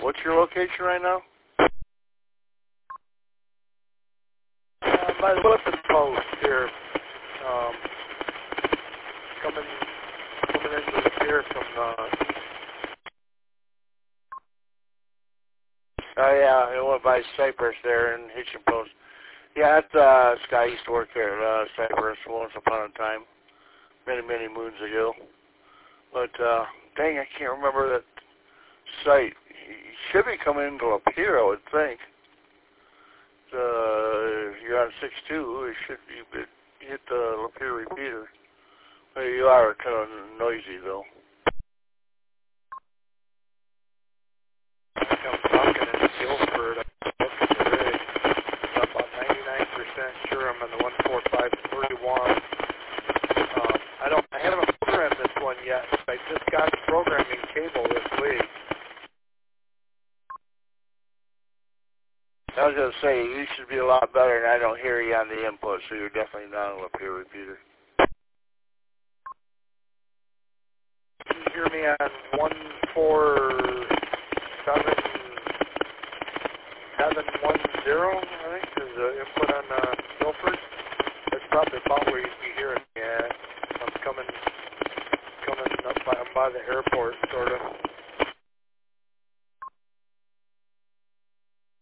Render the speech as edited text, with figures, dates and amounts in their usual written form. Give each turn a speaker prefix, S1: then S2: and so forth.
S1: What's your location right now?
S2: By the weapon post here. Coming into the pier from
S1: Oh yeah, it went by Cypress there in Hitchin Post. Yeah, that this guy used to work here at Cypress once upon a time, many moons ago. But dang, I can't remember that site. He should be coming into a pier, I would think. If you're on 6-2, it should be hit the Lapeer repeater. Well, you are kind of noisy though.
S2: I'm talking in Guilford. I'm looking at the rig. I'm about 99% sure I'm on the 14531. I haven't programmed this one yet. I just got the programming cable this week.
S1: I was going to say, you should be a lot better, and I don't hear you on the input, so you're definitely not on a peer repeater.
S2: Can you hear me on 14710, I think, is the input on Guilford? That's probably about where you'd be hearing me at. I'm coming up by the airport, sort of.